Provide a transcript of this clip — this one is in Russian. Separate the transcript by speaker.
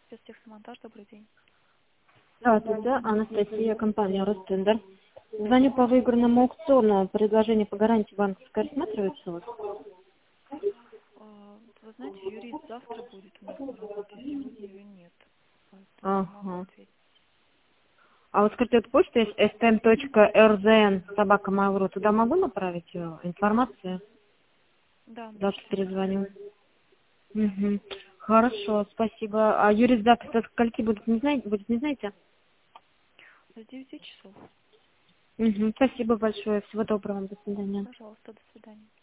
Speaker 1: спецтехномонтаж, добрый день.
Speaker 2: Здравствуйте, Анастасия, компания Ростендер. Звоню по выигранному аукциону. Предложение по гарантии банковской рассматривается у вас?
Speaker 1: Вы знаете, юрист завтра будет у нас на работе, сегодня ее нет, поэтому не могу
Speaker 2: Ага.
Speaker 1: ответить.
Speaker 2: А вот скажите, вот почта есть stm.rzn@mail.ru. Туда могу направить информацию?
Speaker 1: Да,
Speaker 2: Завтра
Speaker 1: пришлите,
Speaker 2: перезвоню.
Speaker 1: пожалуйста.
Speaker 2: Угу. Хорошо, спасибо. А юрист завтра со скольки будет, не знаете?
Speaker 1: С 9 часов.
Speaker 2: Угу. Спасибо большое. Всего доброго. До свидания.
Speaker 1: Пожалуйста, до свидания.